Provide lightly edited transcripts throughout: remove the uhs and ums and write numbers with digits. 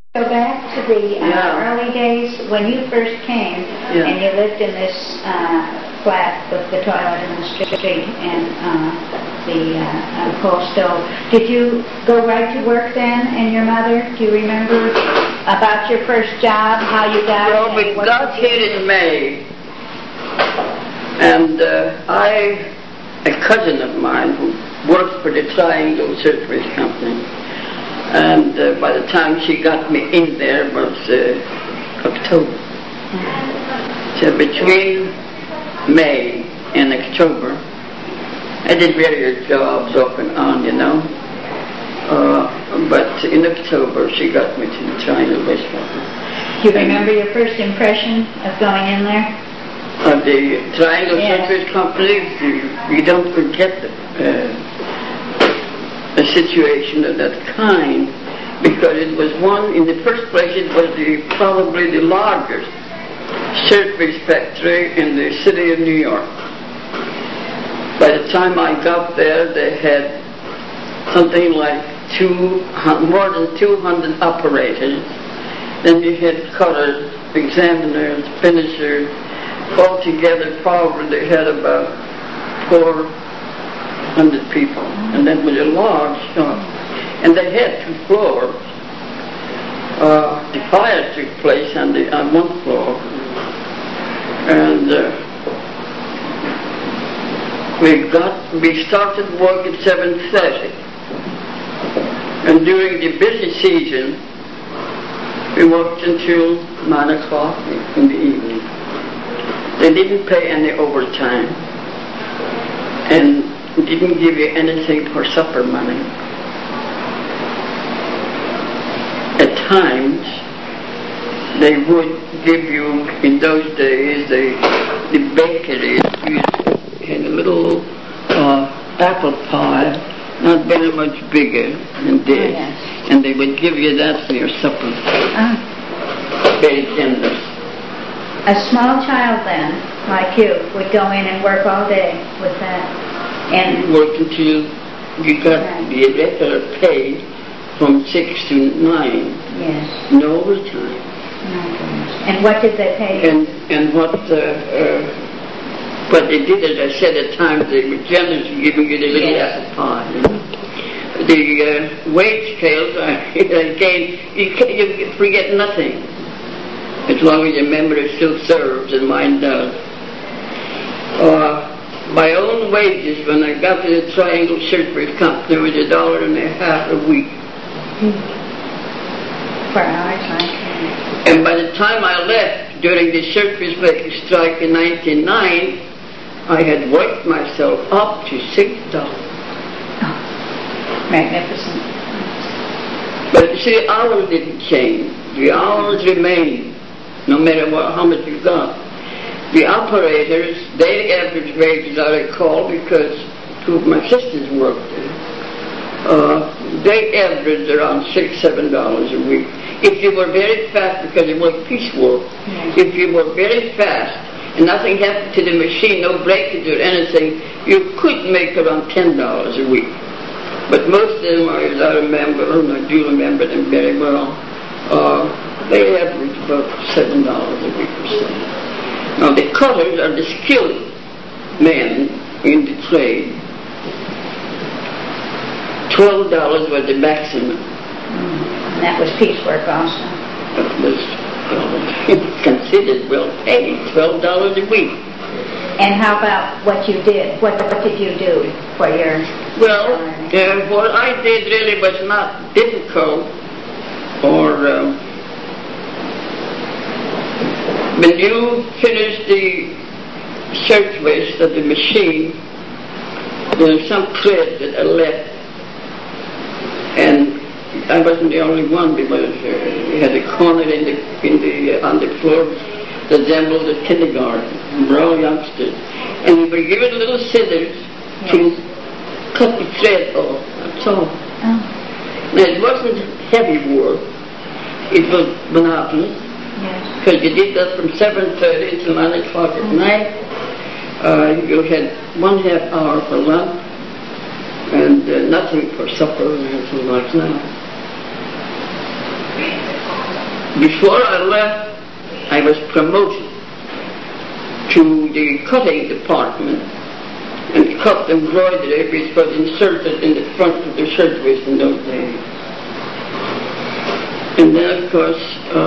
Go back to the early days when you first came and you lived in this flat with the toilet in the street and the coal stove. Did you go right to work then, and your mother? Do you remember about your first job, how you got it? Well, we got here in May, and a cousin of mine who worked for the Triangle Surface Company. And by the time she got me in there was October. So between May and October, I did various jobs off and on, you know. But in October, she got me to the Triangle Restaurant. Do you remember your first impression of going in there? Of the Triangle Surface Company, you don't forget a situation of that kind, because it was one, in the first place, it was probably the largest surface factory in the city of New York. By the time I got there, they had something like more than 200 operators. Then you had cutters, examiners, finishers. Altogether, probably they had about 400 people, and that was a large shop. And they had 2 floors. The fire took place on one floor, and we started work at 7:30, and during the busy season, we worked until 9 o'clock in the evening. They didn't pay any overtime, and didn't give you anything for supper money. At times, they would give you, in those days, the bakeries had a little apple pie, not very much bigger than this, and they would give you that for your supper. Very generous. A small child then, like you, would go in and work all day with that. And work until you got the regular pay from 6 to 9. Yes. No overtime. And what did they pay you? And what they did, as I said at times, they were generous in giving you the little apple pie. You know? The wage scales are, again, you forget nothing. As long as your memory still serves, and mine does. My own wages when I got to the Triangle Surface Company was $1.50 a week. Per hour time. And by the time I left during the surface making strike in 1909, I had worked myself up to $6. Oh, magnificent. But you see, the hours didn't change. The hours remained, no matter how much you got. The operators, their average wages, I recall, because 2 of my sisters worked there, they averaged around $6-7 a week. If you were very fast, because it was piecework, if you were very fast and nothing happened to the machine, no breakage or anything, you could make around $10 a week. But most of them, as I remember, and I do remember them very well, they averaged about $7 a week or so. Now the cutters are the skilled men in the trade. $12 was the maximum. And that was piecework also. That was considered well paid, $12 a week. And how about what you did? What did you do for your... Well, what I did really was not difficult, or when you finish the surface of the machine, there's some thread that are left. And I wasn't the only one, because we had a corner on the floor that resembled a kindergarten. We're all youngsters. And we were given little scissors to cut the thread off. That's all. Now, it wasn't heavy work. It was monotonous. Because you did that from 7:30 until 9 o'clock at night. You had 1/2 hour for lunch, and nothing for supper or anything like that. Before I left, I was promoted to the cutting department, and cut embroidery, which was inserted in the front of the shirtwaist in those days. And then, of course,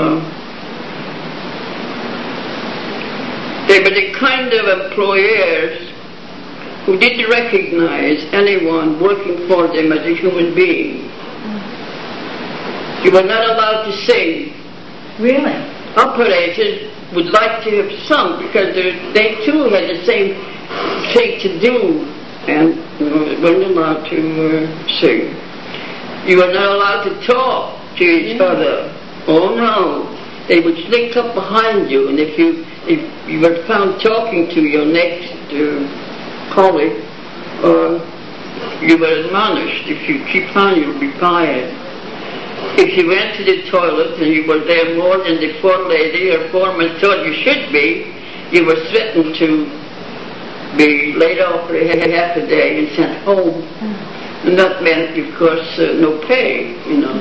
they were the kind of employers who didn't recognize anyone working for them as a human being. You were not allowed to sing. Really? Operators would like to have sung because they too had the same thing to do, and weren't allowed to sing. You were not allowed to talk to each other. Oh no, they would sneak up behind you, and if you were found talking to your next colleague, you were admonished. If you keep on, you'll be fired. If you went to the toilet and you were there more than the forelady or foreman thought you should be, you were threatened to be laid off for half a day and sent home. And that meant, of course, no pay, you know.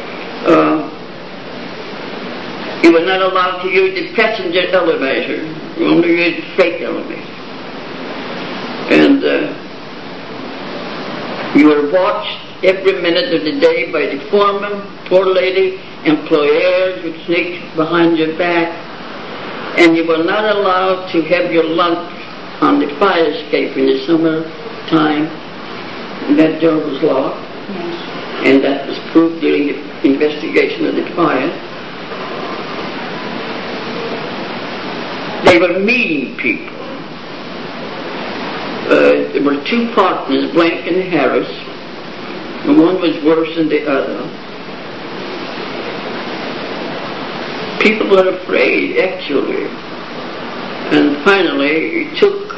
You were not allowed to use the passenger elevator. You only used the freight elevator. And you were watched every minute of the day by the foreman, forelady, employers would sneak behind your back. And you were not allowed to have your lunch on the fire escape in the summer time. That door was locked, and that was proved during the investigation of the fire. They were mean people. There were two partners, Blank and Harris, and one was worse than the other. People were afraid, actually. And finally, it took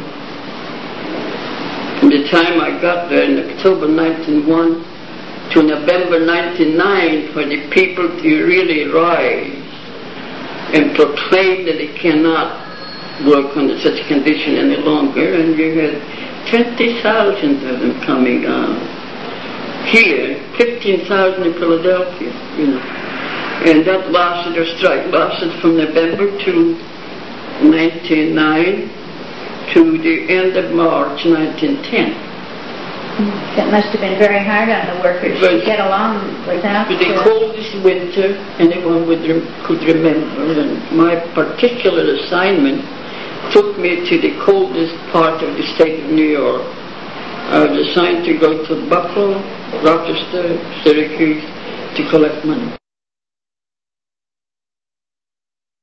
from the time I got there in October 1901 to November 1999 for the people to really rise and proclaim that they cannot work under such condition any longer. And you had 20,000 of them coming out. Here, 15,000 in Philadelphia, you know. And that lasted, their strike lasted from November to 1909 to the end of March 1910. That must have been very hard on the workers to get along without... The coldest winter anyone could remember, and my particular assignment took me to the coldest part of the state of New York. I was assigned to go to Buffalo, Rochester, Syracuse to collect money.